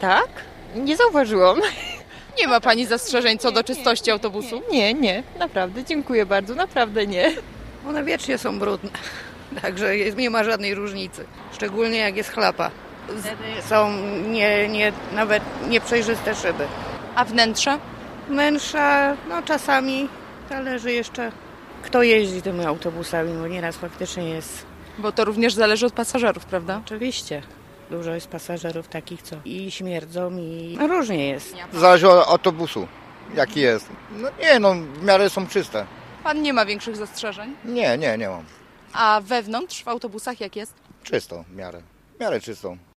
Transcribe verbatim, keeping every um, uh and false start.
Tak? Nie zauważyłam. Nie ma pani zastrzeżeń co do czystości autobusu? Nie, nie, naprawdę, dziękuję bardzo, naprawdę nie. One wiecznie są brudne, także jest, nie ma żadnej różnicy. Szczególnie jak jest chlapa. Z, są nie, nie, nawet nieprzejrzyste szyby. A wnętrze? Wnętrza, no czasami zależy jeszcze kto jeździ tymi autobusami, bo nieraz faktycznie jest. Bo to również zależy od pasażerów, prawda? Oczywiście. Dużo jest pasażerów takich, co i śmierdzą, i no, różnie jest. Zależy od autobusu, jaki jest. No nie, no w miarę są czyste. Pan nie ma większych zastrzeżeń? Nie, nie, nie mam. A wewnątrz w autobusach jak jest? Czysto w miarę. W miarę czysto.